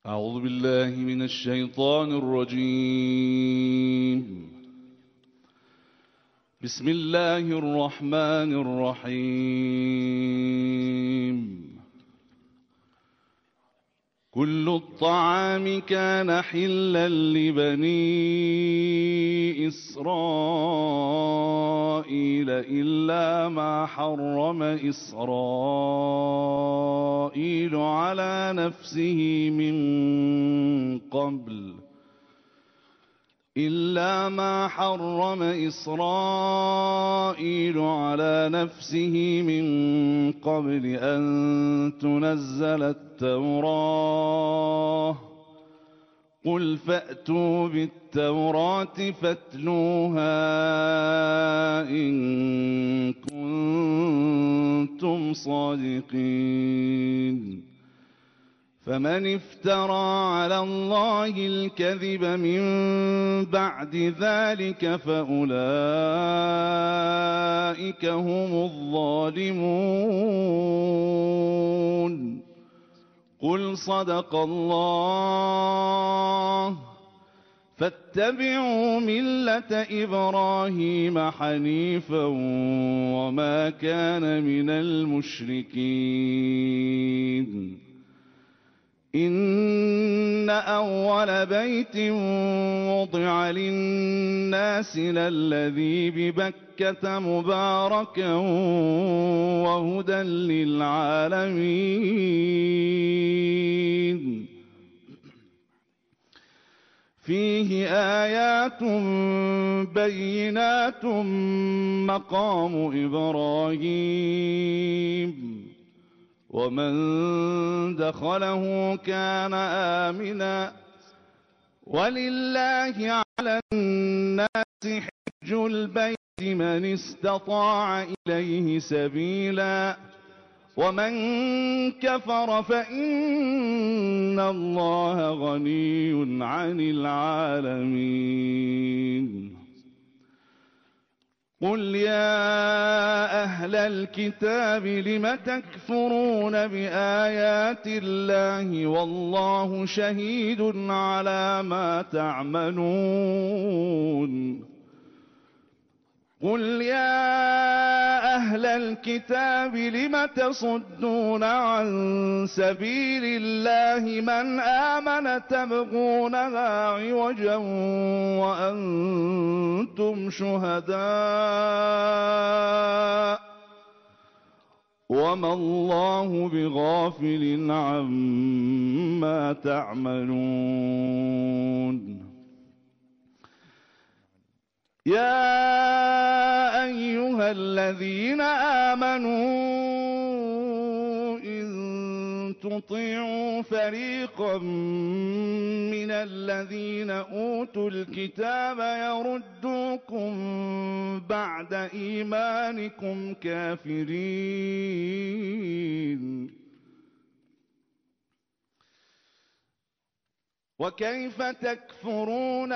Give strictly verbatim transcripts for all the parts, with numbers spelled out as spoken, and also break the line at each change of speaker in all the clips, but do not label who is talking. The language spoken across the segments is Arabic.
أعوذ بالله من الشيطان الرجيم. بسم الله الرحمن الرحيم. كل الطعام كان حلا لبني إسرائيل إلا ما حرم إسرائيل على نفسه من قبل إلا ما حرم إسرائيل على نفسه من قبل أن تنزل التوراة قل فأتوا بالتوراة فاتلوها إن كنتم صادقين. فمن افترى على الله الكذب من بعد ذلك فأولئك هم الظالمون. قل صدق الله فاتبعوا ملة إبراهيم حنيفا وما كان من المشركين. إن أول بيت وضع للناس للذي ببكة مباركا وهدى للعالمين. فيه آيات بينات مقام إبراهيم ومن دخله كان آمنا ولله على الناس حج البيت من استطاع إليه سبيلا ومن كفر فإن الله غني عن العالمين. قل يا أهل الكتاب لم تكفرون بآيات الله والله شهيد على ما تعملون. قل يا أهل الكتاب لم تصدون عن سبيل الله من آمن تبغونها عوجا وأنتم شهداء وما الله بغافل عما تعملون. يا أيها الذين آمنوا إن تطيعوا فريقا من الذين أوتوا الكتاب يردوكم بعد إيمانكم كافرين. وكيف تكفرون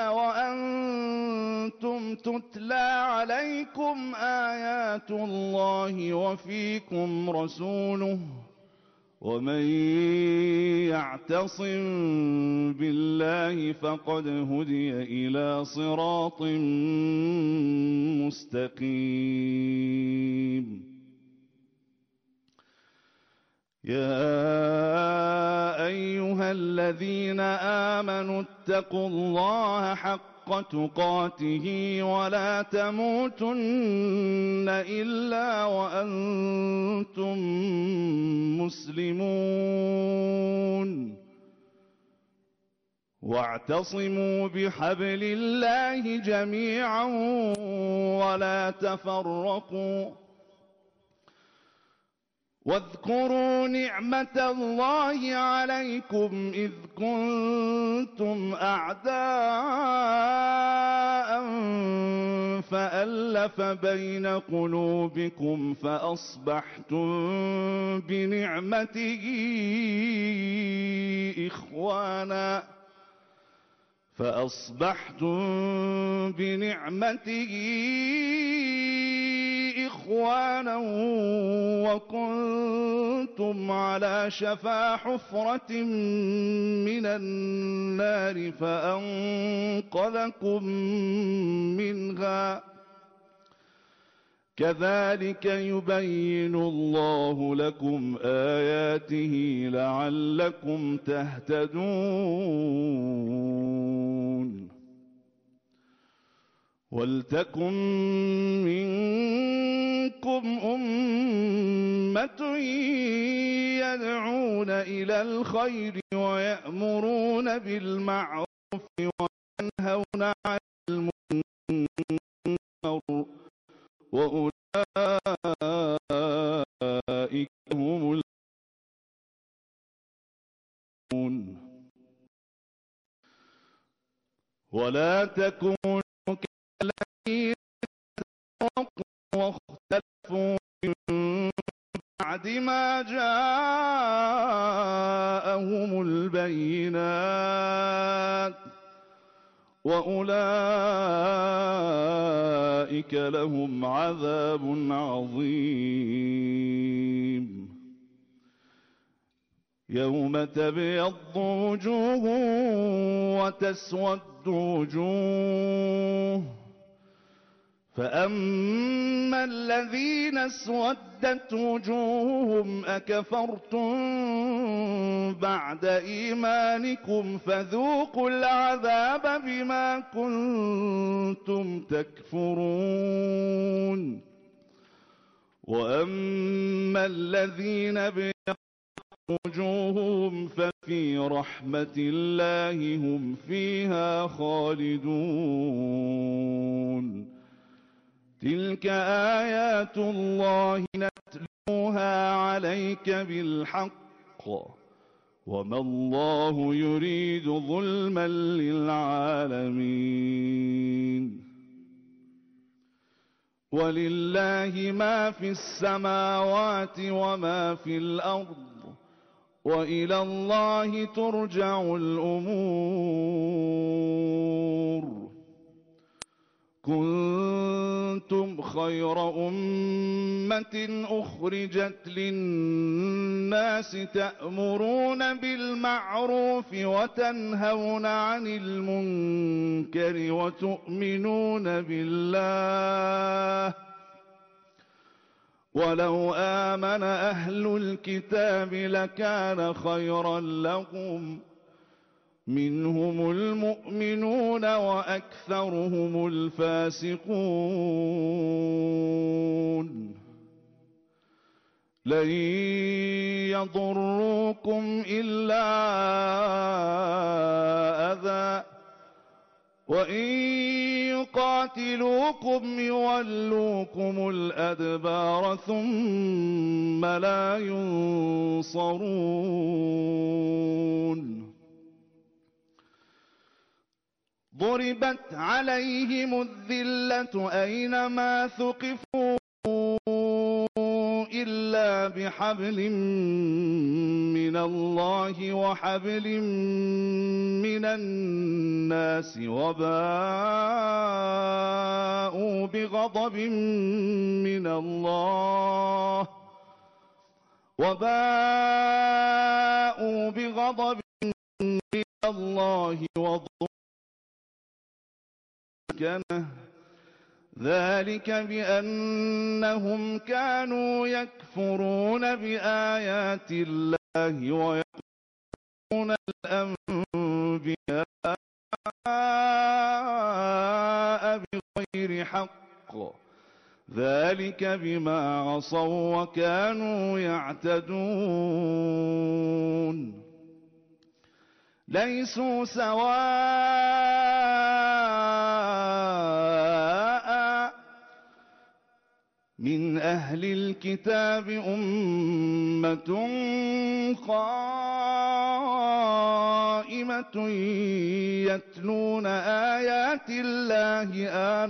وأنتم تتلى عليكم آيات الله وفيكم رسوله ومن يعتصم بالله فقد هدي إلى صراط مستقيم. يا أيها الذين آمنوا اتقوا الله حق تقاته ولا تموتن إلا وأنتم مسلمون. واعتصموا بحبل الله جميعا ولا تفرقوا. واذكروا نعمة الله عليكم إذ كنتم أعداء فألف بين قلوبكم فأصبحتم بنعمته إخوانا فأصبحتم بنعمته إخوانا وكنتم على شفا حفرة من النار فأنقذكم منها كذلك يبين الله لكم آياته لعلكم تهتدون ولتكن منكم أمة يدعون إلى الخير ويأمرون بالمعروف وينهون عن المنكر وأولئك هم المفلحون ولا تكونوا كالذين تفرقوا واختلفوا من بعد ما جاءهم البينات وأولئك لهم عذاب عظيم يوم تبيض وجوه وتسود وجوه فأما الذين اسودت وجوههم أكفرتم بعد إيمانكم فذوقوا العذاب بما كنتم تكفرون وأما الذين ابيضت وجوههم ففي رحمة الله هم فيها خالدون تلك آيات الله نتلوها عليك بالحق وما الله يريد ظلما للعالمين ولله ما في السماوات وما في الأرض وإلى الله ترجع الأمور كنتم خير أمة أخرجت للناس تأمرون بالمعروف وتنهون عن المنكر وتؤمنون بالله ولو آمن أهل الكتاب لكان خيرا لهم منهم المؤمنون وأكثرهم الفاسقون لن يضروكم إلا أذى وإن يقاتلوكم يولوكم الأدبار ثم لا ينصرون ضربت عليهم الذلة أينما ثقفوا إلا بحبل من الله وحبل من الناس وباءوا بغضب من الله وباءوا بغضب من الله وضرب ذلك بأنهم كانوا يكفرون بآيات الله ويقتلون الأنبياء بغير حق ذلك بما عصوا وكانوا يعتدون ليسوا سواء من أهل الكتاب أمة قائمة يتلون آيات الله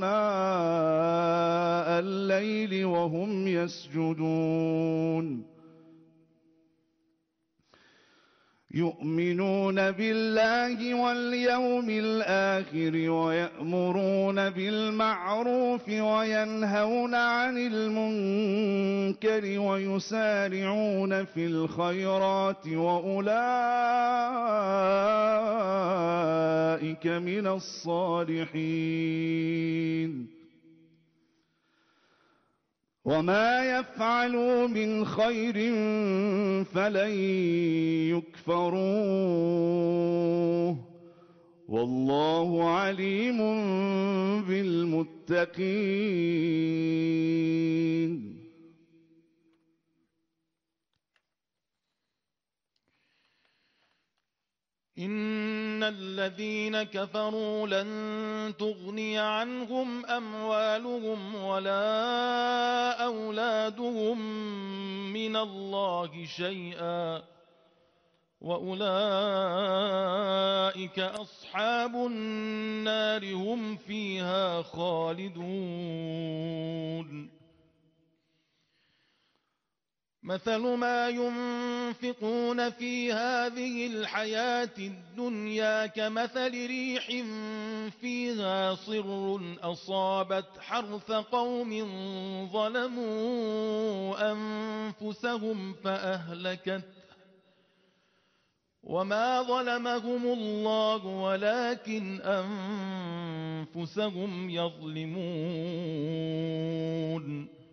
آناء الليل وهم يسجدون يؤمنون بالله واليوم الآخر ويأمرون بالمعروف وينهون عن المنكر ويسارعون في الخيرات وأولئك من الصالحين وما يفعلوا من خير فلن يكفروه والله عليم بالمتقين.
إن الذين كفروا لن تغني عنهم أموالهم ولا أولادهم من الله شيئا وأولئك أصحاب النار هم فيها خالدون. مثل ما ينفقون في هذه الحياة الدنيا كمثل ريح فيها صر أصابت حرث قوم ظلموا أنفسهم فأهلكت وما ظلمهم الله ولكن أنفسهم يظلمون.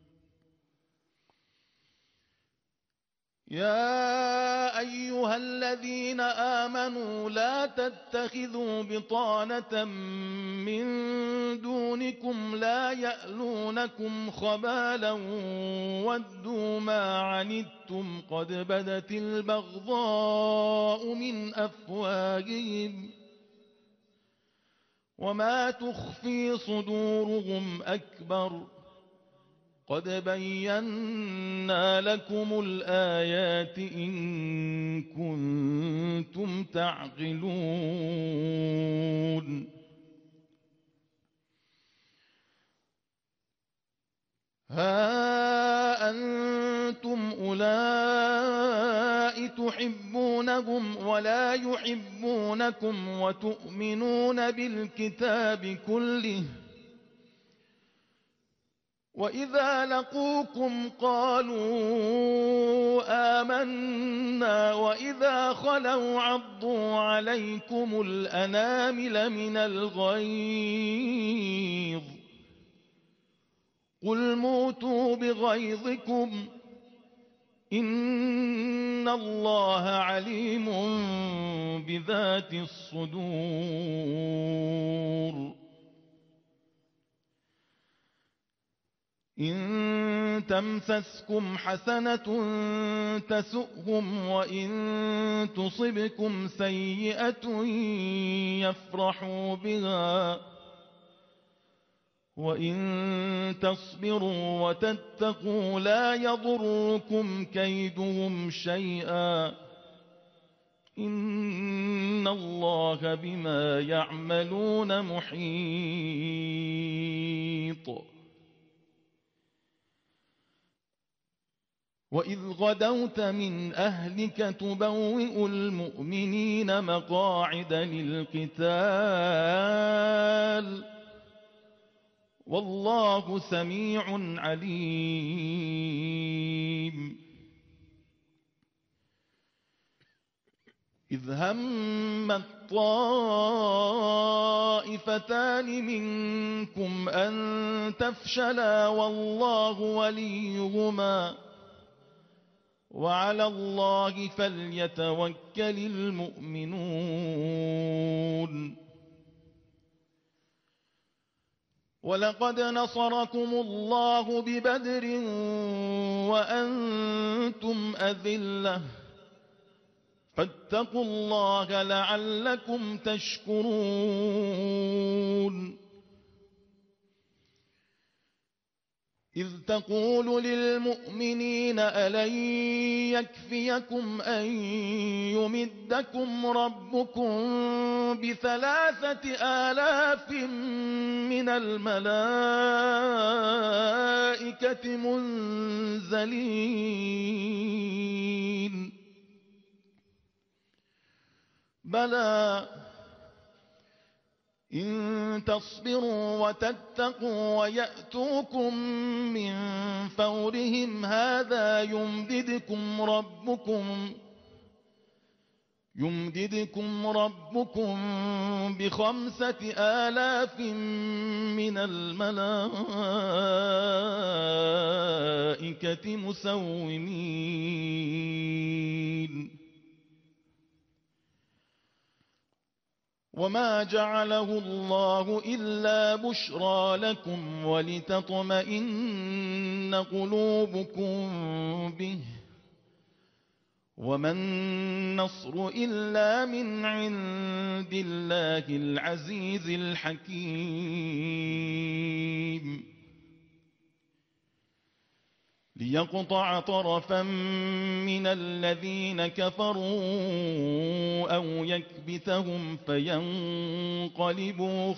يا أيها الذين آمنوا لا تتخذوا بطانة من دونكم لا يألونكم خبالا ودوا ما عنتم قد بدت البغضاء من أفواههم وما تخفي صدورهم أكبر قد بينا لكم الآيات إن كنتم تعقلون. ها أنتم أولئك تحبونهم ولا يحبونكم وتؤمنون بالكتاب كله وإذا لقوكم قالوا آمنا وإذا خلوا عضوا عليكم الأنامل من الغيظ قل موتوا بغيظكم إن الله عليم بذات الصدور. إن تمسسكم حسنة تسؤهم وإن تصبكم سيئة يفرحوا بها وإن تصبروا وتتقوا لا يضركم كيدهم شيئا إن الله بما يعملون محيط. وإذ غدوت من أهلك تبوئ المؤمنين مقاعد للقتال والله سميع عليم. إذ هم الطائفتان منكم أن تفشلا والله وليهما وعلى الله فليتوكل المؤمنون. ولقد نصركم الله ببدر وأنتم أذلة فاتقوا الله لعلكم تشكرون. إذ تقول للمؤمنين ألن يكفيكم أن يمدكم ربكم بثلاثة آلاف من الملائكة منزلين بلى إن تصبروا وتتقوا ويأتوكم من فورهم هذا يمددكم ربكم يمددكم ربكم بخمسة آلاف من الملائكة مسومين. وما جعله الله إلا بشرى لكم ولتطمئن قلوبكم به وما النصر إلا من عند الله العزيز الحكيم. ليقطع طرفا من الذين كفروا أو يكبتهم فينقلبوا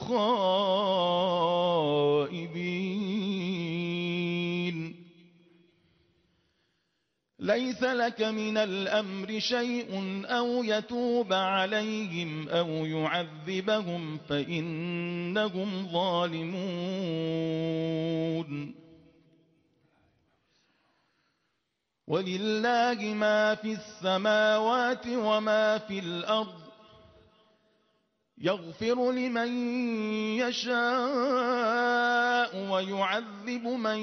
خائبين. ليس لك من الأمر شيء أو يتوب عليهم أو يعذبهم فإنهم ظالمون. ولله ما في السماوات وما في الأرض يغفر لمن يشاء ويعذب من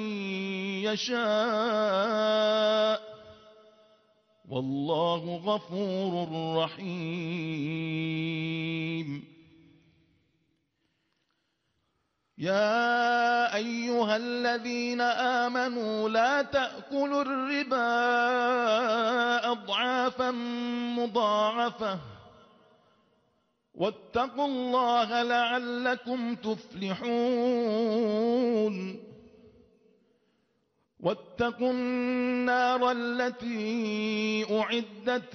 يشاء والله غفور رحيم. يا أيها الذين آمنوا لا تأكلوا الربا أضعافا مضاعفة واتقوا الله لعلكم تفلحون. واتقوا النار التي أعدت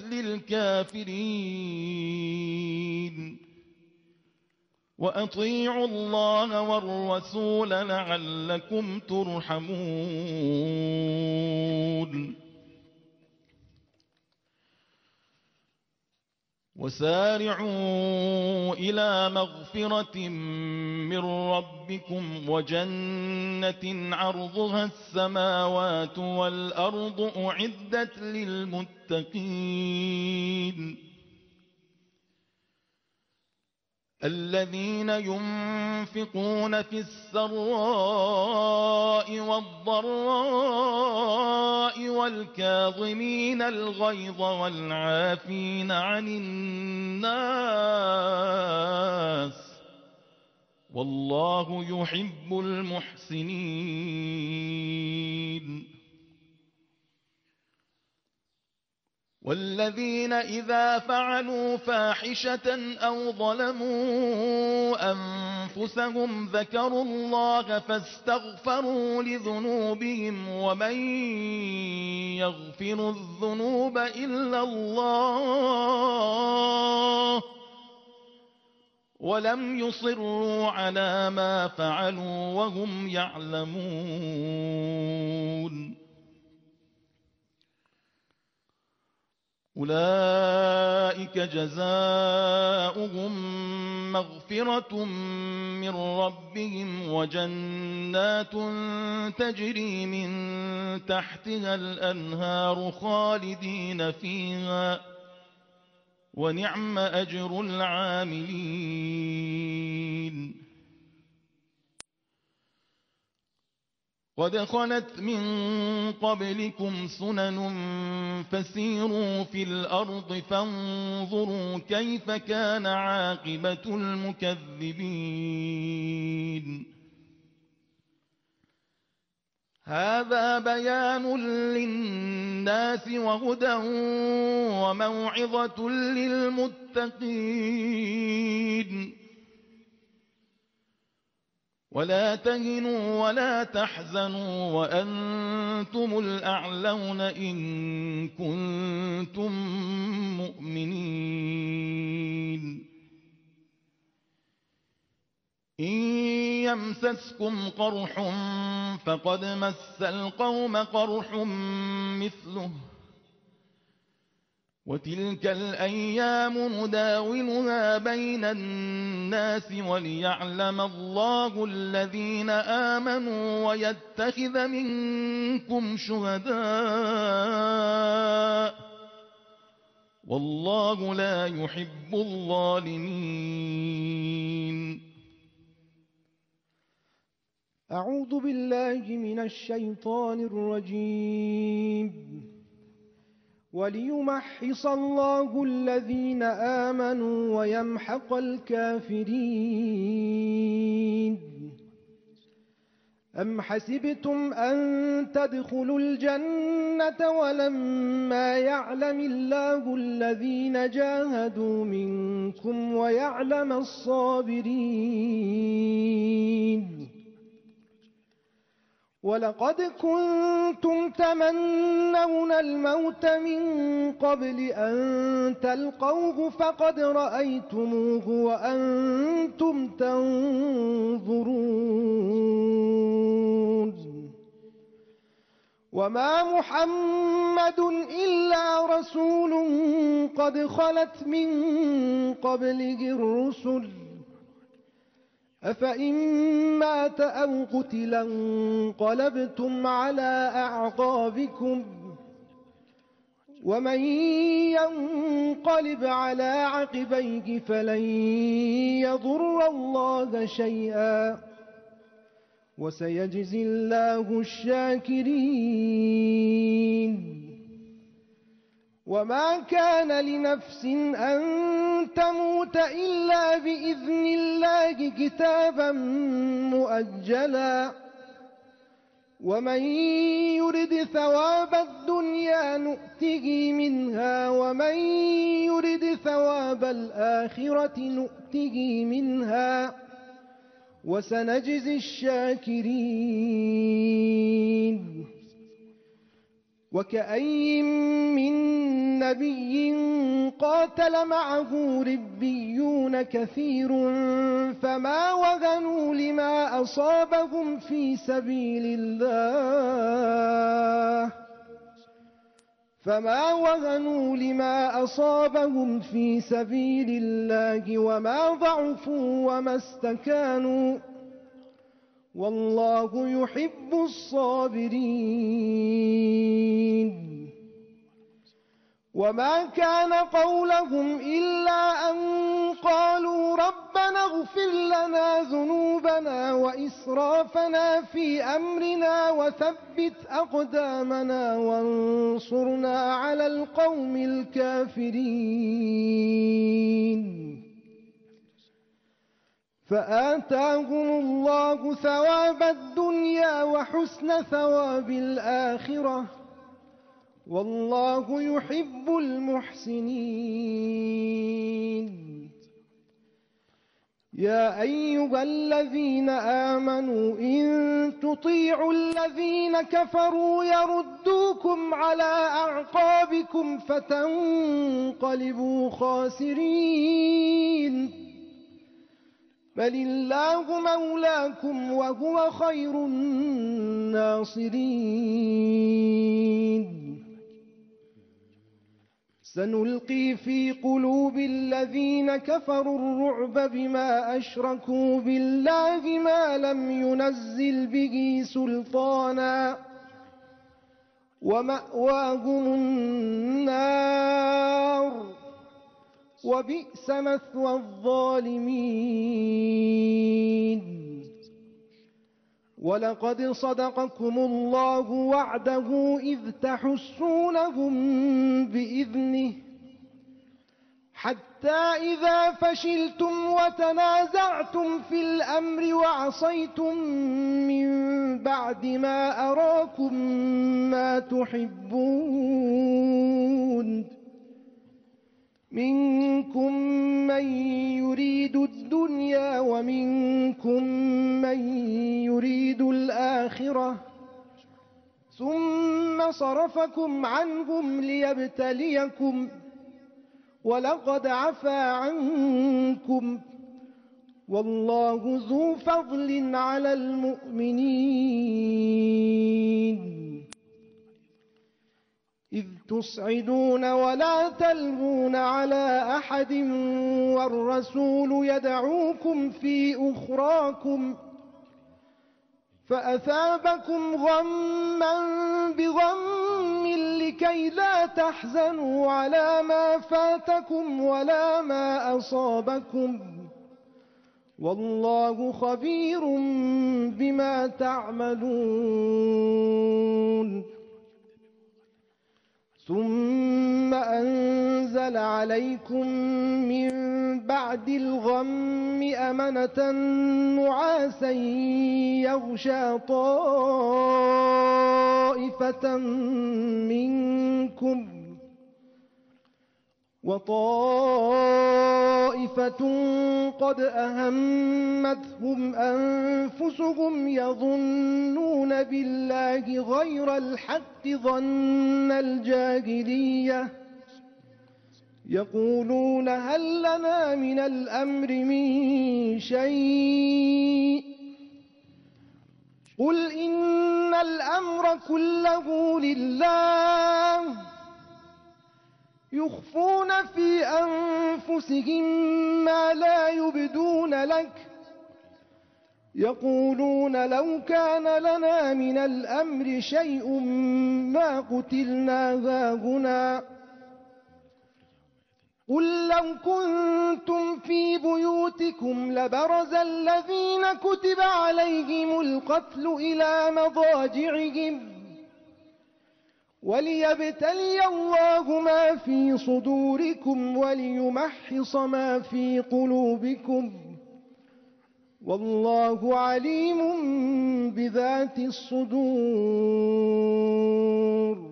للكافرين وأطيعوا الله والرسول لعلكم ترحمون. وسارعوا إلى مغفرة من ربكم وجنة عرضها السماوات والأرض أعدت للمتقين الذين ينفقون في السراء والضراء والكاظمين الغيظ والعافين عن الناس والله يحب المحسنين. والذين إذا فعلوا فاحشة أو ظلموا أنفسهم ذكروا الله فاستغفروا لذنوبهم ومن يغفر الذنوب إلا الله ولم يصروا على ما فعلوا وهم يعلمون. أولئك جزاؤهم مغفرة من ربهم وجنات تجري من تحتها الأنهار خالدين فيها ونعم أجر العاملين. قد خلت من قبلكم سنن فسيروا في الأرض فانظروا كيف كان عاقبة المكذبين. هذا بيان للناس وهدى وموعظة للمتقين. ولا تهنوا ولا تحزنوا وأنتم الأعلون إن كنتم مؤمنين. إن يمسسكم قرح فقد مس القوم قرح مثله وتلك الأيام نداولها بين الناس وليعلم الله الذين آمنوا ويتخذ منكم شهداء والله لا يحب الظالمين.
أعوذ بالله من الشيطان الرجيم. وليمحص الله الذين آمنوا ويمحق الكافرين. أم حسبتم أن تدخلوا الجنة ولما يعلم الله الذين جاهدوا منكم ويعلم الصابرين. ولقد كنتم تمنون الموت من قبل أن تلقوه فقد رأيتموه وأنتم تنظرون. وما محمد إلا رسول قد خلت من قبله الرسل أفإن مات أو قتلا انقلبتم على أعقابكم ومن ينقلب على عقبيه فلن يضر الله شيئا وسيجزي الله الشاكرين. وما كان لنفس أن تموت إلا بإذن الله كتابا مؤجلا ومن يرد ثواب الدنيا نؤته منها ومن يرد ثواب الآخرة نؤته منها وسنجزي الشاكرين. وكأي من نبي قاتل معه ربيون كثير فما وهنوا لما أصابهم في سبيل الله فما وهنوا لما أصابهم في سبيل الله وما ضعفوا وما استكانوا والله يحب الصابرين. وما كان قولهم إلا أن قالوا ربنا اغفر لنا ذنوبنا وإسرافنا في أمرنا وثبت أقدامنا وانصرنا على القوم الكافرين. فآتاهم الله ثواب الدنيا وحسن ثواب الآخرة والله يحب المحسنين. يا أيها الذين آمنوا إن تطيعوا الذين كفروا يردوكم على أعقابكم فتنقلبوا خاسرين بل الله مولاكم وهو خير الناصرين. سنلقي في قلوب الذين كفروا الرعب بما أشركوا بالله ما لم ينزل به سلطانا ومأواهم النار وبئس مثوى الظالمين. ولقد صدقكم الله وعده إذ تحسونهم بإذنه حتى إذا فشلتم وتنازعتم في الأمر وعصيتم من بعد ما أراكم ما تحبون منكم من يريد الدنيا ومنكم من يريد الآخرة ثم صرفكم عنهم ليبتليكم ولقد عفا عنكم والله ذو فضل على المؤمنين. إذ تصعدون ولا تلوون على أحد والرسول يدعوكم في أخراكم فأثابكم غما بغم لكي لا تحزنوا على ما فاتكم ولا ما أصابكم والله خبير بما تعملون ثم أنزل عليكم من بعد الغم أمنة نعاسا يغشى طائفة منكم وطائفة قد أهمتهم أنفسهم يظنون بالله غير الحق ظن الجاهلية يقولون هل لنا من الأمر من شيء قل إن الأمر كله لله يخفون في أنفسهم ما لا يبدون لك يقولون لو كان لنا من الأمر شيء ما قتلنا هاهنا قل لو كنتم في بيوتكم لبرز الذين كتب عليهم القتل إلى مضاجعهم وليبتلي الله ما في صدوركم وليمحص ما في قلوبكم والله عليم بذات الصدور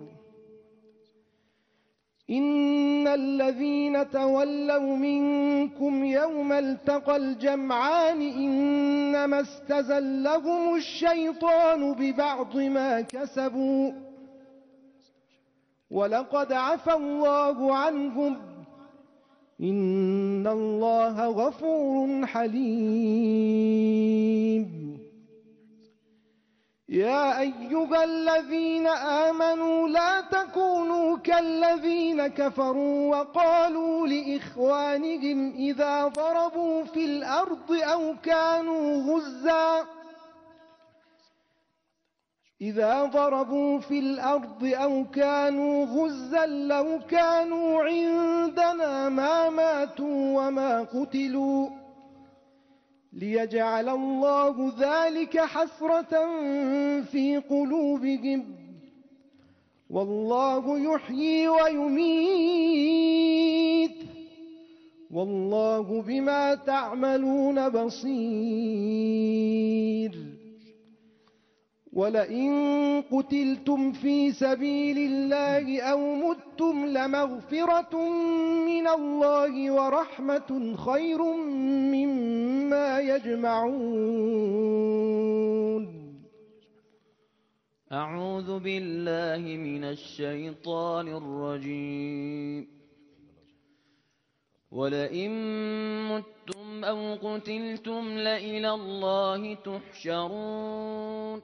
إن الذين تولوا منكم يوم التقى الجمعان إنما استزلهم الشيطان ببعض ما كسبوا ولقد عفى الله عنهم إن الله غفور حليم يا أيها الذين آمنوا لا تكونوا كالذين كفروا وقالوا لإخوانهم إذا ضربوا في الأرض أو كانوا غزاً إذا ضربوا في الأرض أو كانوا غزا لو كانوا عندنا ما ماتوا وما قتلوا ليجعل الله ذلك حسرة في قلوبهم والله يحيي ويميت والله بما تعملون بصير ولئن قتلتم في سبيل الله أو متم لمغفرة من الله ورحمة خير مما يجمعون
أعوذ بالله من الشيطان الرجيم ولئن متم أو قتلتم لإلى الله تحشرون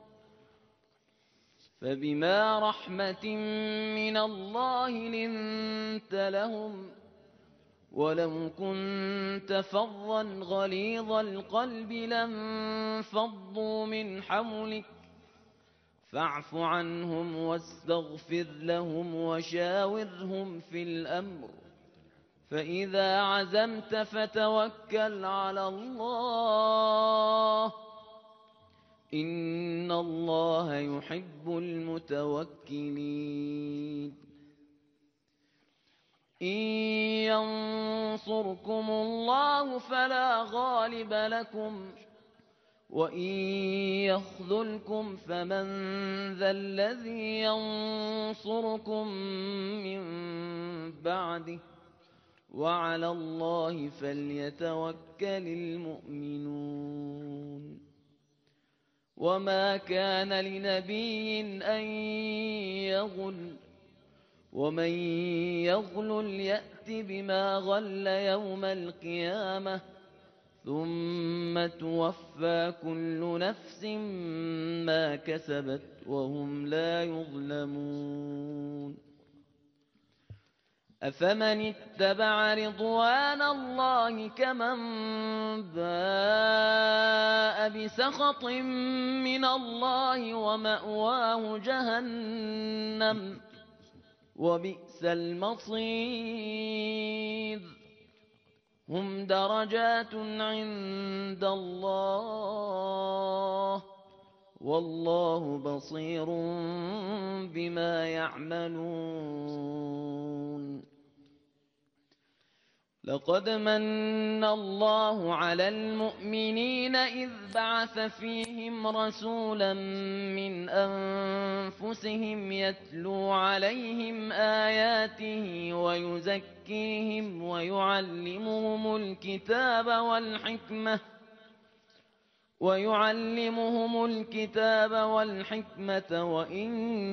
فبما رحمة من الله لنت لهم ولو كنت فظا غليظ القلب لانفضوا من حولك فاعف عنهم واستغفر لهم وشاورهم في الأمر فإذا عزمت فتوكل على الله إن الله يحب المتوكلين إن ينصركم الله فلا غالب لكم وإن يخذلكم فمن ذا الذي ينصركم من بعده وعلى الله فليتوكل المؤمنون وما كان لنبي أن يغل ومن يغلل يأت بما غل يوم القيامة ثم توفى كل نفس ما كسبت وهم لا يظلمون أفمن اتبع رضوان الله كمن باء بسخط من الله ومأواه جهنم وبئس المصير هم درجات عند الله والله بصير بما يعملون لقد من الله على المؤمنين إذ بعث فيهم رسولا من أنفسهم يتلو عليهم آياته ويزكيهم ويعلمهم الكتاب والحكمة ويعلمهم الكتاب والحكمة وإن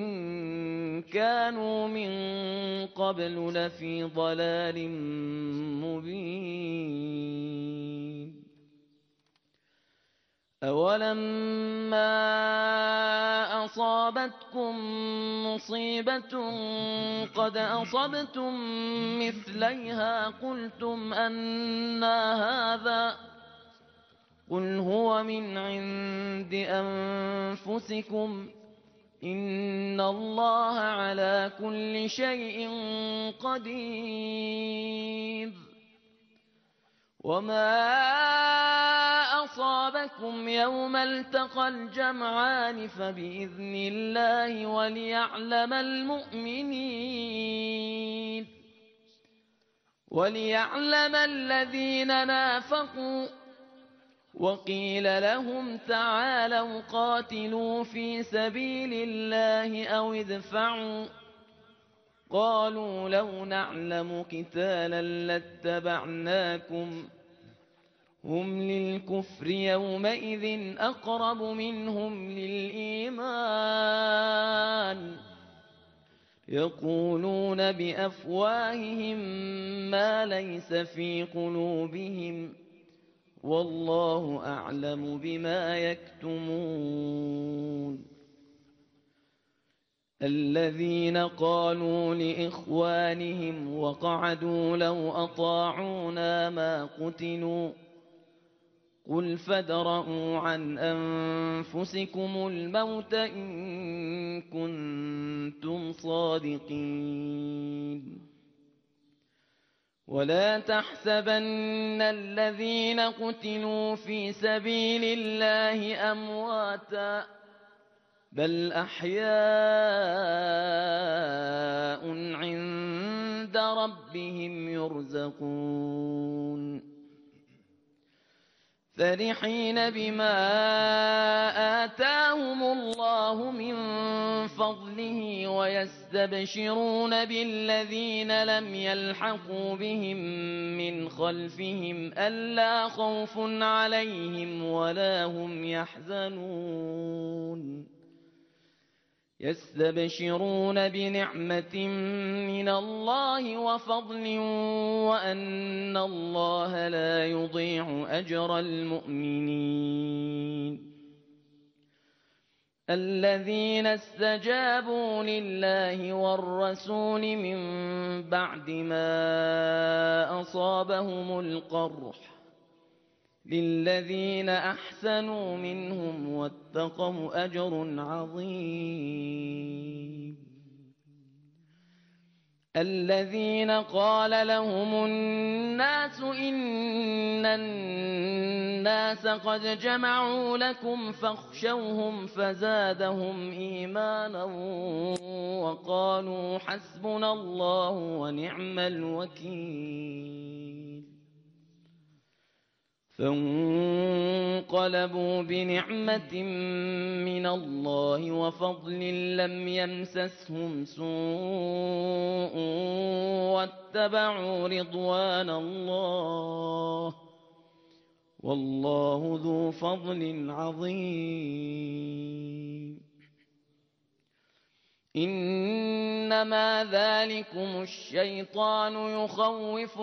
كانوا من قبل لفي ضلال مبين أولما أصابتكم مصيبة قد أصبتم مثليها قلتم أنى هذا قل هو من عند أنفسكم إن الله على كل شيء قدير وما أصابكم يوم التقى الجمعان فبإذن الله وليعلم المؤمنين وليعلم الذين نافقوا وقيل لهم تعالوا قاتلوا في سبيل الله أو ادفعوا قالوا لو نعلم قتالا لاتبعناكم هم للكفر يومئذ أقرب منهم للإيمان يقولون بأفواههم ما ليس في قلوبهم والله أعلم بما يكتمون الذين قالوا لإخوانهم وقعدوا لو أطاعونا ما قتلوا قل فادرءوا عن أنفسكم الموت إن كنتم صادقين ولا تحسبن الذين قتلوا في سبيل الله أمواتا بل أحياء عند ربهم يرزقون فرحين بما آتاهم الله من فضله ويستبشرون بالذين لم يلحقوا بهم من خلفهم ألا خوف عليهم ولا هم يحزنون يستبشرون بنعمة من الله وفضل وأن الله لا يضيع أجر المؤمنين الذين استجابوا لله والرسول من بعد ما أصابهم القرح للذين أحسنوا منهم واتقوا أجر عظيم الذين قال لهم الناس إن الناس قد جمعوا لكم فاخشوهم فزادهم إيمانا وقالوا حسبنا الله ونعم الوكيل فانقلبوا بنعمة من الله وفضل لم يمسسهم سوء واتبعوا رضوان الله والله ذو فضل عظيم إنما ذلكم الشيطان يخوف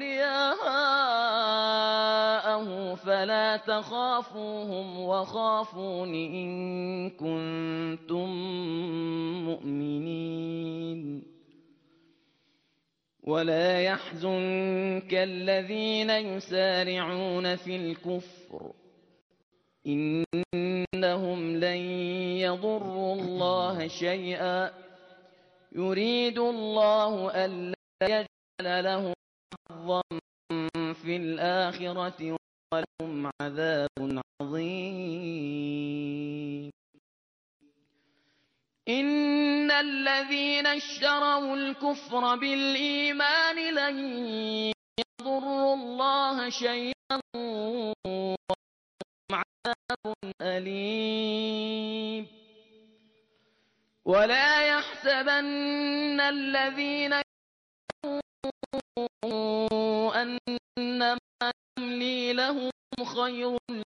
أولياءه فلا تخافوهم وخافون إن كنتم مؤمنين ولا يحزنك الذين يسارعون في الكفر إنهم لن يضروا الله شيئا يريد الله ألا يجعل لهم حظا في الآخرة ولهم عذاب عظيم. إن الذين اشتروا الكفر بالإيمان لن يضروا الله شيئا ولهم عذاب أليم. ولا يحسبن الذين يقولون أنما نملي لهم خير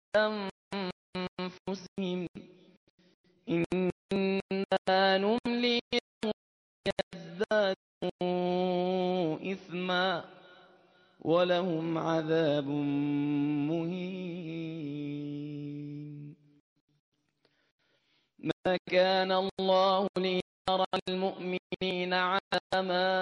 لأنفسهم إنما نملي لهم يزدادوا إثما ولهم عذاب مهين. ما كان الله ليرى المؤمنين على ما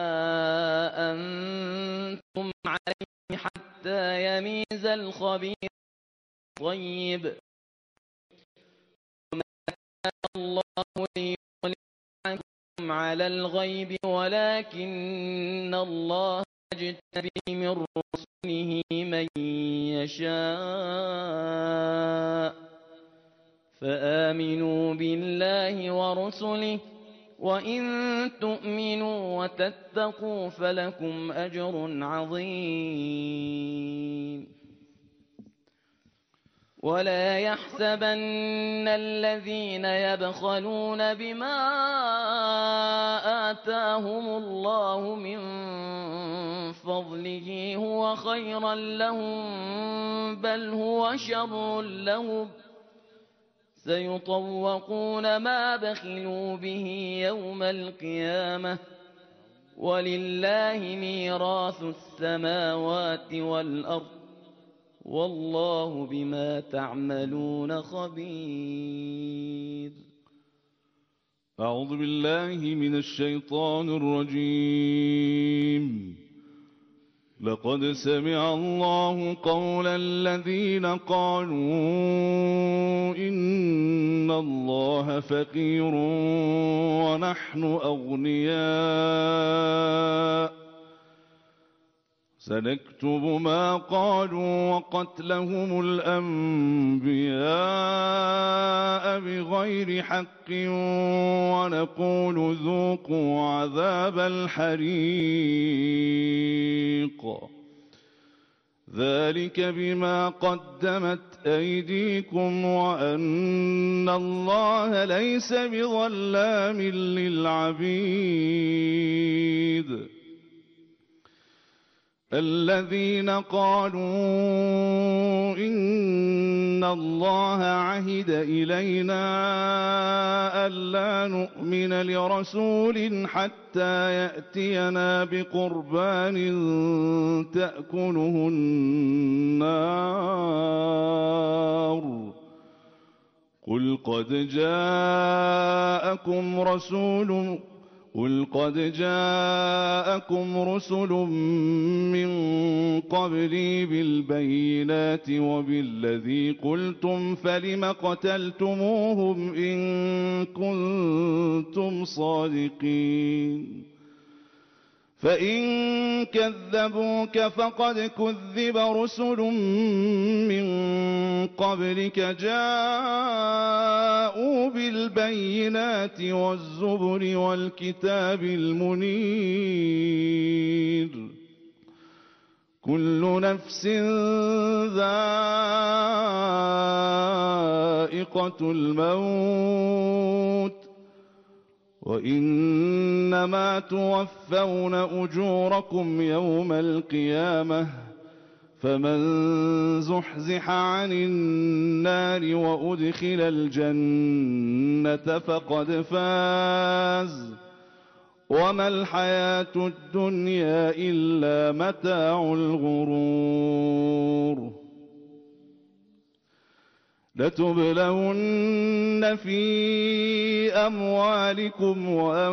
أنتم عليه حتى يميز الخبيث الطيب وما كان الله ليطلعكم على الغيب ولكن الله يجتبي من رسله من يشاء فآمنوا بالله ورسله وإن تؤمنوا وتتقوا فلكم أجر عظيم. ولا يحسبن الذين يبخلون بما آتاهم الله من فضله هو خيرا لهم بل هو شر لهم سيطوقون ما بخلوا به يوم القيامة ولله ميراث السماوات والأرض والله بما تعملون خبير.
أعوذ بالله من الشيطان الرجيم. لقد سمع الله قول الذين قالوا إن الله فقير ونحن أغنياء سنكتب ما قالوا وقتلهم الأنبياء بغير حق ونقول ذوقوا عذاب الحريق ذلك بما قدمت أيديكم وأن الله ليس بظلام للعبيد. الذين قالوا إن الله عهد إلينا ألا نؤمن لرسول حتى يأتينا بقربان تأكله النار قل قد جاءكم رسول قل قد جاءكم رسل من قبلي بالبينات وبالذي قلتم فلم قتلتموهم إن كنتم صادقين فإن كذبوك فقد كذب رسل من قبلك جاءوا بالبينات والزبر والكتاب المنير كل نفس ذائقة الموت وإنما توفون أجوركم يوم القيامة فمن زحزح عن النار وأدخل الجنة فقد فاز وما الحياة الدنيا إلا متاع الغرور. لتبلون في أموالكم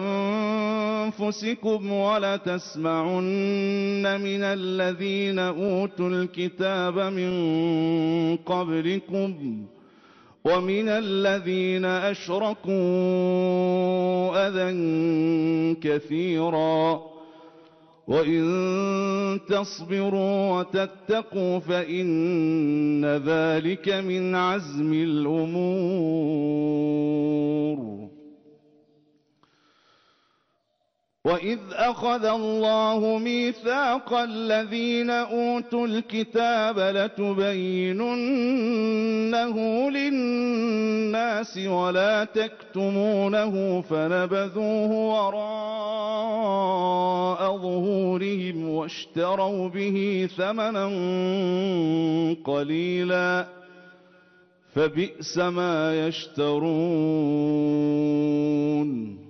وأنفسكم ولتسمعن من الذين أوتوا الكتاب من قبلكم ومن الذين أشركوا أذى كثيرا وإن تصبروا وتتقوا فإن ذلك من عزم الأمور. وإذ أخذ الله ميثاق الذين أوتوا الكتاب لتبيننه للناس ولا تكتمونه فنبذوه وراء ظهورهم واشتروا به ثمنا قليلا فبئس ما يشترون.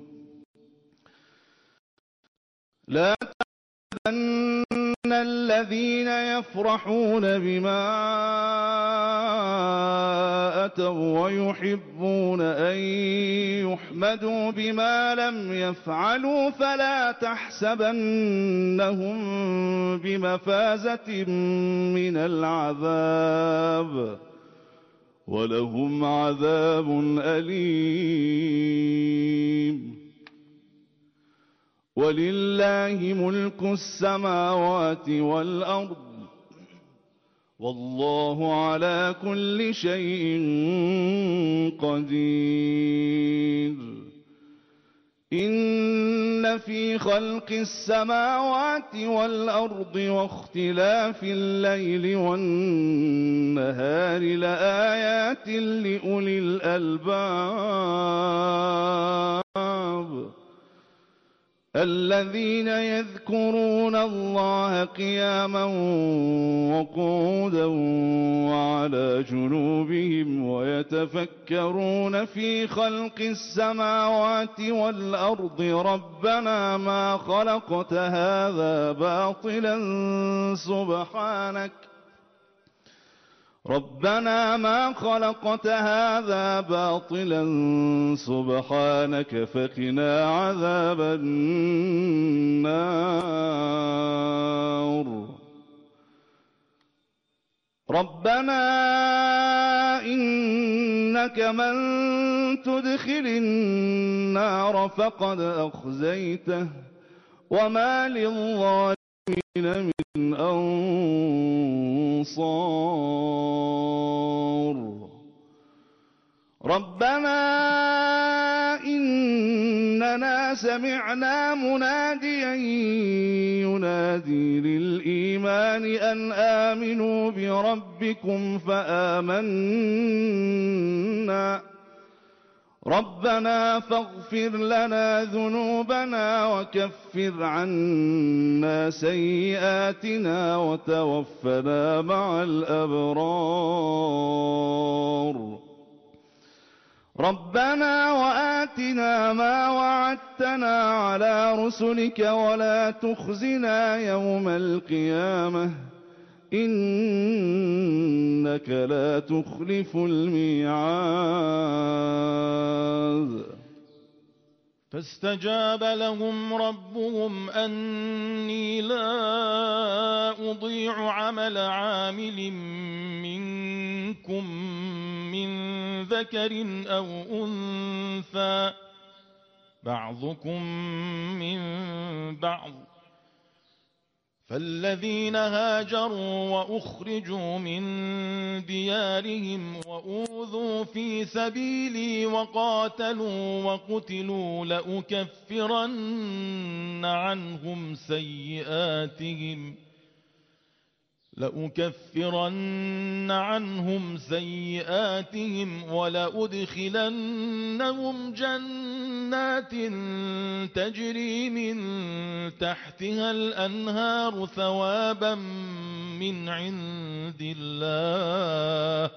لا تحسبن الذين يفرحون بما أتوا ويحبون أن يحمدوا بما لم يفعلوا فلا تحسبنهم بمفازة من العذاب ولهم عذاب أليم. ولله ملك السماوات والأرض والله على كل شيء قدير. إن في خلق السماوات والأرض واختلاف الليل والنهار لآيات لأولي الألباب الذين يذكرون الله قياما وقعودا وعلى جنوبهم ويتفكرون في خلق السماوات والأرض ربنا ما خلقت هذا باطلا سبحانك ربنا ما خلقت هذا باطلا سبحانك فقنا عذاب النار. ربنا إنك من تدخل النار فقد أخزيته وما للظالمين من أنصار. ربنا إننا سمعنا مناديا ينادي للإيمان أن آمنوا بربكم فآمنا ربنا فاغفر لنا ذنوبنا وكفر عنا سيئاتنا وتوفنا مع الأبرار. ربنا وآتنا ما وعدتنا على رسلك ولا تخزنا يوم القيامة إنك لا تخلف الميعاد.
فاستجاب لهم ربهم أني لا أضيع عمل عامل منكم من ذكر أو أنثى بعضكم من بعض فالذين هاجروا وأخرجوا من ديارهم وأوذوا في سبيلي وقاتلوا وقتلوا لأكفرن عنهم سيئاتهم لأكفرن عنهم سيئاتهم ولأدخلنهم جنات تجري من تحتها الأنهار ثوابا من عند الله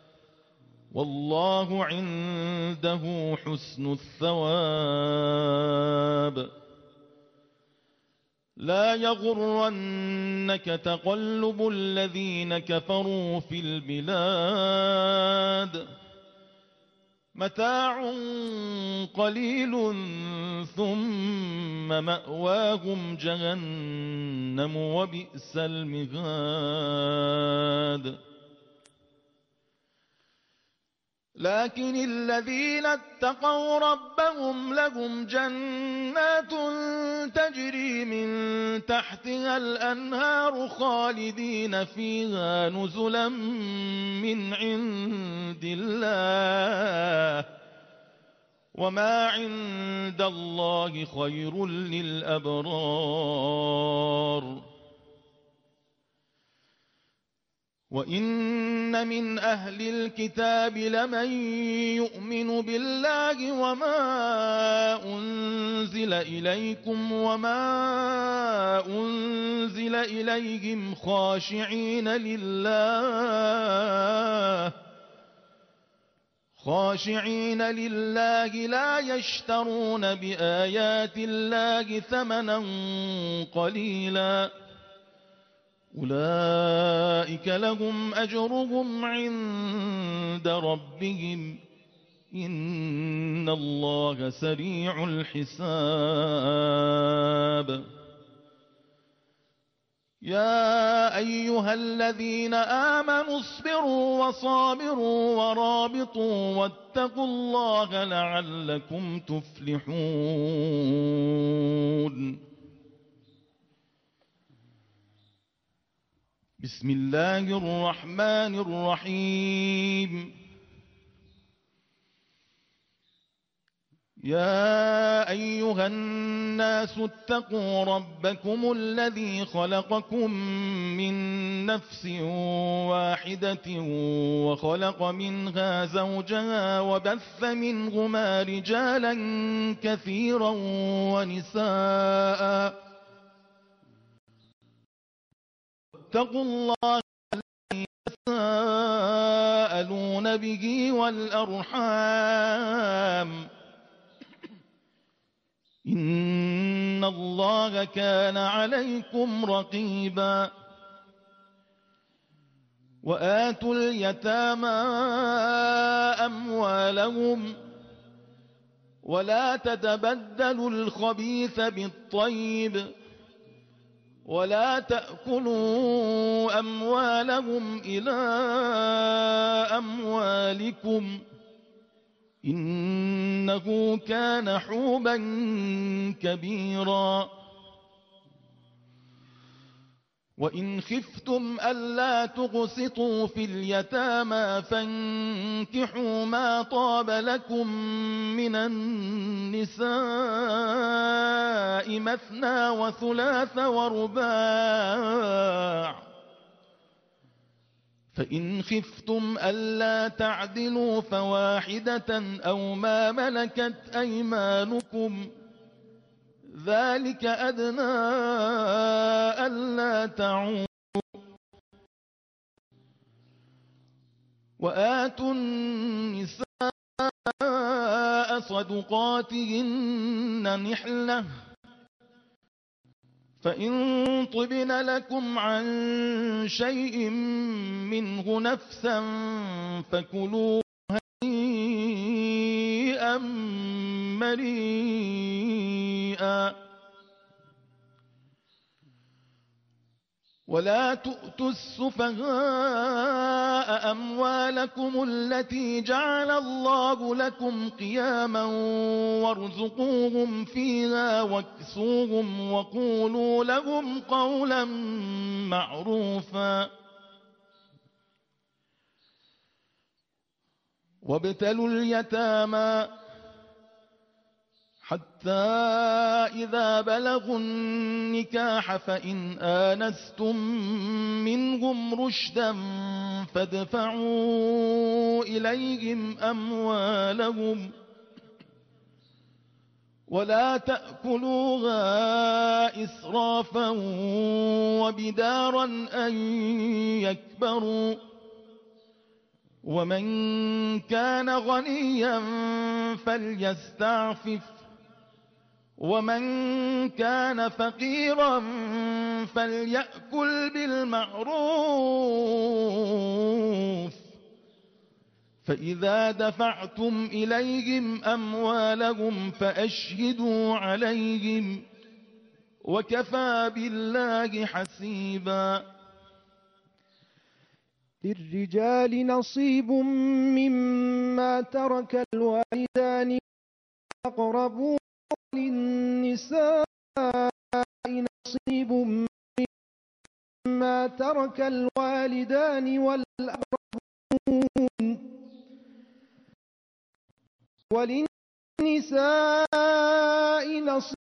والله عنده حسن الثواب. لا يغرنك تقلب الذين كفروا في البلاد متاع قليل ثم مأواهم جهنم وبئس المهاد لكن الذين اتقوا ربهم لهم جنات تجري من تحتها الأنهار خالدين فيها نزلا من عند الله وما عند الله خير للأبرار وإن من أهل الكتاب لمن يؤمن بالله وما أنزل إليكم وما أنزل إليهم خاشعين لله خاشعين لله لا يشترون بآيات الله ثمنا قليلا أولئك لهم أجرهم عند ربهم إن الله سريع الحساب يا أيها الذين آمنوا اصبروا وصابروا ورابطوا واتقوا الله لعلكم تفلحون بسم الله الرحمن الرحيم يا أيها الناس اتقوا ربكم الذي خلقكم من نفس واحدة وخلق منها زوجها وبث منهما رجالا كثيرا ونساء واتقوا الله الذي تساءلون به والأرحام إن الله كان عليكم رقيبا وآتوا اليتامى أموالهم ولا تتبدلوا الخبيث بالطيب ولا تأكلوا أموالهم إلى أموالكم إنه كان حوبا كبيرا وإن خفتم ألا تقسطوا في اليتامى فانكحوا ما طاب لكم من النساء مثنى وثلاث ورباع فإن خفتم ألا تعدلوا فواحدة أو ما ملكت أيمانكم ذلك أدنى ألا تعودوا وآتوا النساء صدقاتهن نحلة فإن طبن لكم عن شيء منه نفسا فكلوه هنيئا مريئا ولا تؤتوا السفهاء أموالكم التي جعل الله لكم قياما وارزقوهم فيها واكسوهم وقولوا لهم قولا معروفا وابتلوا اليتامى حتى إذا بلغوا النكاح فإن آنستم منهم رشدا فادفعوا إليهم أموالهم ولا تأكلوها إسرافا وبدارا أن يكبروا ومن كان غنيا فليستعفف ومن كان فقيرا فليأكل بالمعروف فإذا دفعتم إليهم أموالهم فأشهدوا عليهم وكفى بالله حسيبا.
للرجال نصيب مما ترك الوالدان والأقربون وللنساء نصيب مما ترك الوالدان والأقربون وللنساء نصيب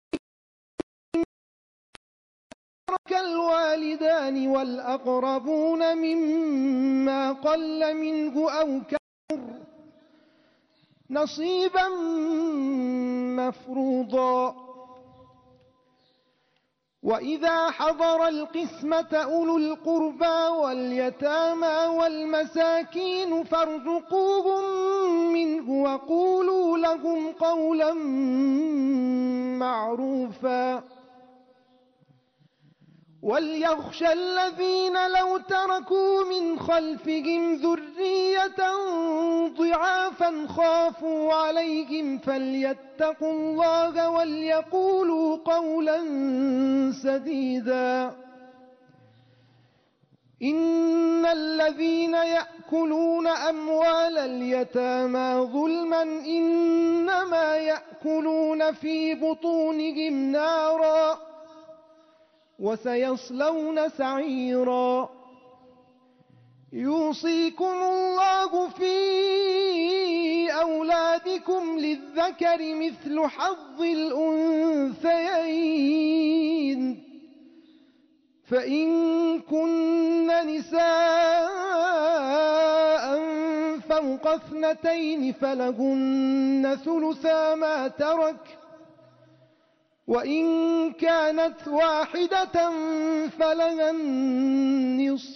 ترك الوالدان والأقربون مما قل منه أو كثر نصيبا مفروضا. وإذا حضر القسمة أولو القربى واليتامى والمساكين فارزقوهم منه وقولوا لهم قولا معروفا. وليخشى الذين لو تركوا من خلفهم ذرية ضعافا خافوا عليهم فليتقوا الله وليقولوا قولا سديدا. إن الذين يأكلون أموال اليتامى ظلما إنما يأكلون في بطونهم نارا وسيصلون سعيرا. يوصيكم الله في أولادكم للذكر مثل حظ الأنثيين فإن كن نساء فوق اثنتين فلهن ثلثا ما ترك وإن كانت واحدة فلها النصف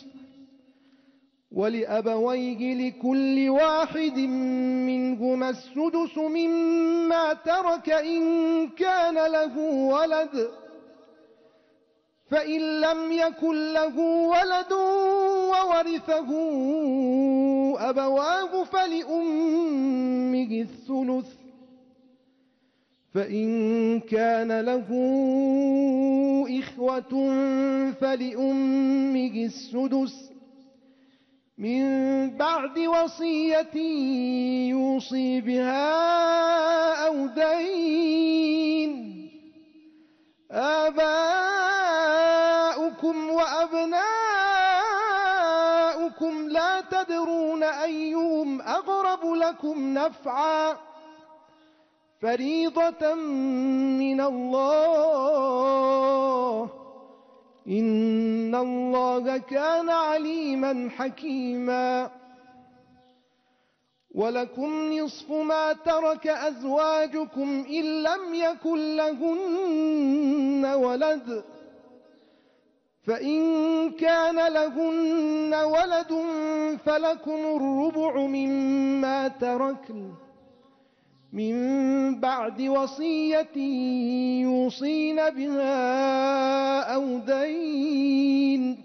ولأبويه لكل واحد منهما السدس مما ترك إن كان له ولد فإن لم يكن له ولد وورثه أبواه فلأمه الثلث فإن كان له إخوة فلأمه السدس من بعد وصية يوصي بها أو دين. آباؤكم وأبناؤكم لا تدرون أيهم أقرب لكم نفعا فريضة من الله إن الله كان عليما حكيما. ولكم نصف ما ترك أزواجكم إن لم يكن لهن ولد فإن كان لهن ولد فلكم الربع مما تركن من بعد وصية يوصين بها أو دين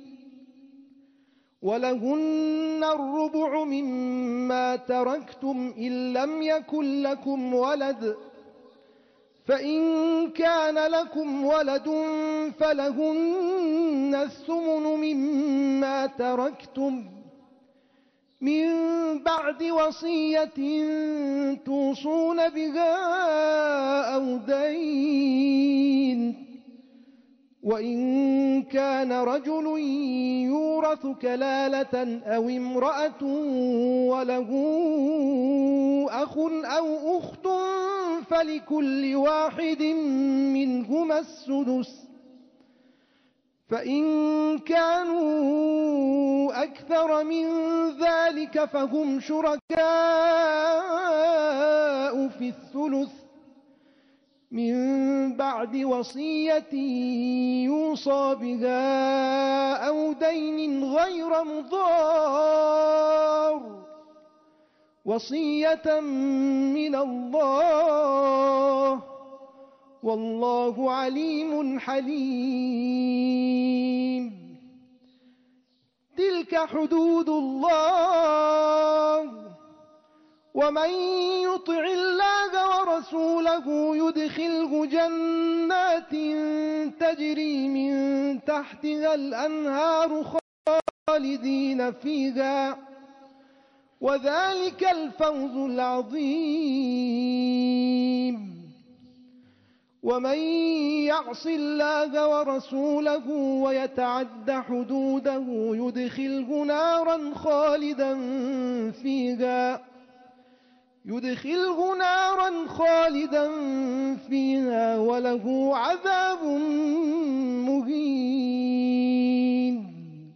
ولهن الربع مما تركتم إن لم يكن لكم ولد فإن كان لكم ولد فلهن الثمن مما تركتم من بعد وصية توصون بها أو دين. وإن كان رجل يورث كلالة أو امرأة وله أخ أو أخت فلكل واحد منهما السدس فإن كانوا أكثر من ذلك فهم شركاء في الثلث من بعد وصية يوصى بها أو دين غير مضار وصية من الله والله عليم حليم. تلك حدود الله، ومن يطع الله ورسوله يدخله جنات تجري من تحتها الأنهار خالدين فيها، وذلك الفوز العظيم. ومن يعص الله ورسوله ويتعد حدوده يدخله نارا خالدا فيها يدخله نارا خالدا فيها وله عذاب مهين.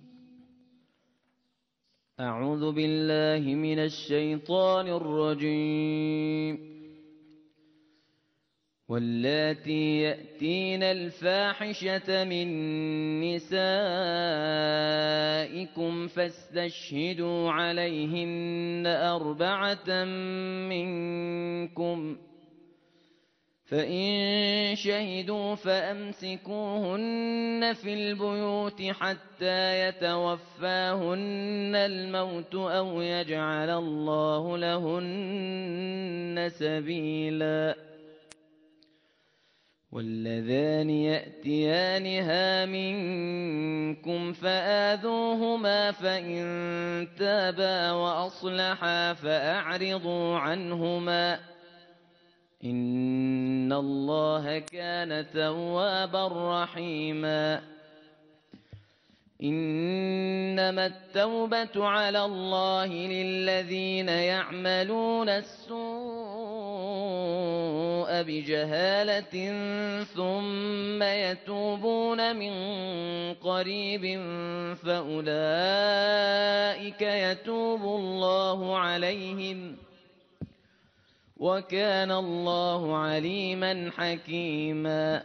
أعوذ بالله من الشيطان الرجيم. واللاتي يأتين الفاحشة من نسائكم فاستشهدوا عليهن أربعة منكم، فإن شهدوا فأمسكوهن في البيوت حتى يتوفاهن الموت أو يجعل الله لهن سبيلا. واللذان يأتيانها منكم فآذوهما، فإن تابا وأصلحا فأعرضوا عنهما، إن الله كان توابا رحيما. إنما التوبة على الله للذين يعملون السوء بجهالة ثم يتوبون من قريب فأولئك يتوب الله عليهم، وكان الله عليما حكيما.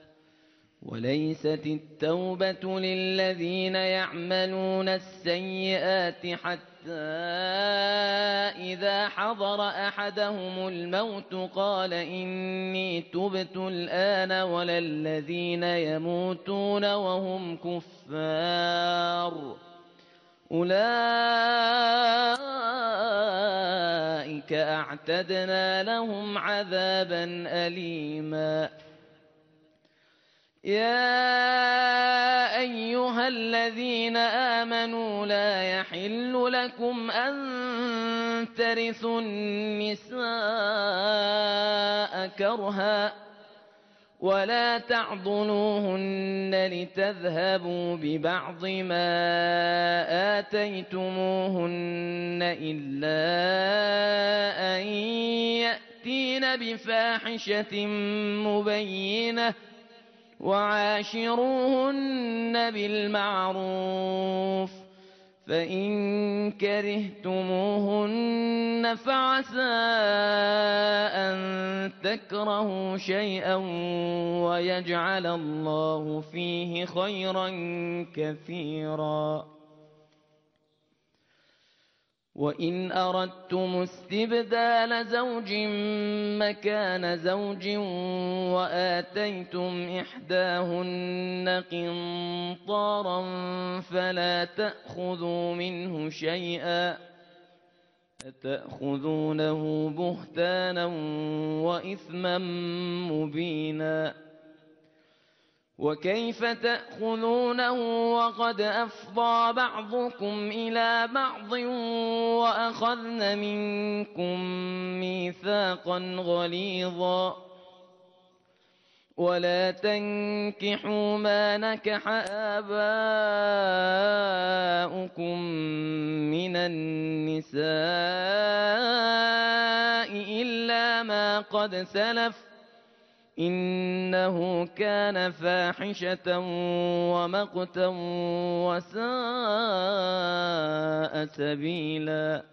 وليست التوبة للذين يعملون السيئات حتى إذا حضر أحدهم الموت قال إني تبت الآن، ولا الذين يموتون وهم كفار، أولئك أعتدنا لهم عذابا أليما. يا أيها الذين آمنوا لا يحل لكم أن ترثوا النساء كرها، ولا تعضلوهن لتذهبوا ببعض ما آتيتموهن إلا أن يأتين بفاحشة مبينة، وعاشروهن بالمعروف، فإن كرهتموهن فعسى أن تكرهوا شيئا ويجعل الله فيه خيرا كثيرا. وإن أردتم استبدال زوج مكان زوج وآتيتم إحداهن قنطارا فلا تأخذوا منه شيئا، أتأخذونه بهتانا وإثما مبينا. وكيف تأخذونه وقد أفضى بعضكم إلى بعض وأخذن منكم ميثاقا غليظا. ولا تنكحوا ما نكح آباؤكم من النساء إلا ما قد سلف، إنه كان فاحشة ومقتا وساء سبيلا.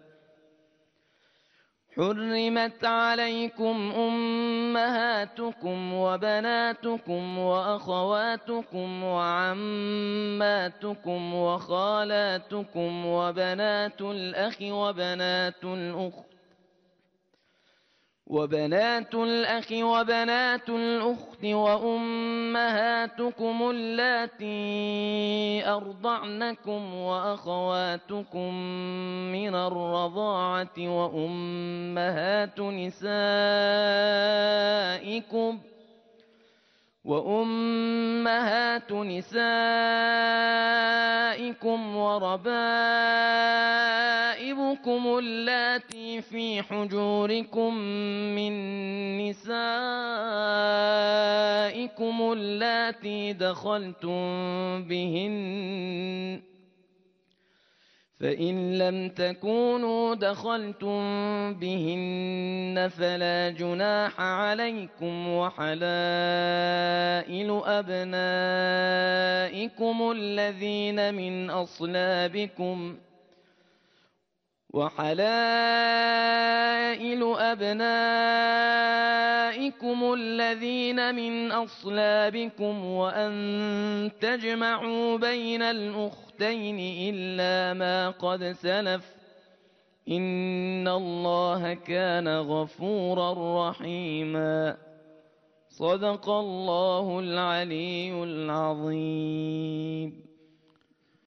حرمت عليكم أمهاتكم وبناتكم وأخواتكم وعماتكم وخالاتكم وبنات الأخ وبنات الأخت وبنات الأخ وبنات الأخت وأمهاتكم اللاتي أرضعنكم وأخواتكم من الرضاعة وأمهات نسائكم وأمهات نسائكم وربائبكم اللاتي في حجوركم من نسائكم اللاتي دخلتم بهن فإن لم تكونوا دخلتم بهن فلا جناح عليكم وحلائل أبنائكم الذين من أصلابكم وحلائل أبنائكم الذين من أصلابكم وأن تجمعوا بين الأختين إلا ما قد سلف إن الله كان غفورا رحيما صدق الله العلي العظيم.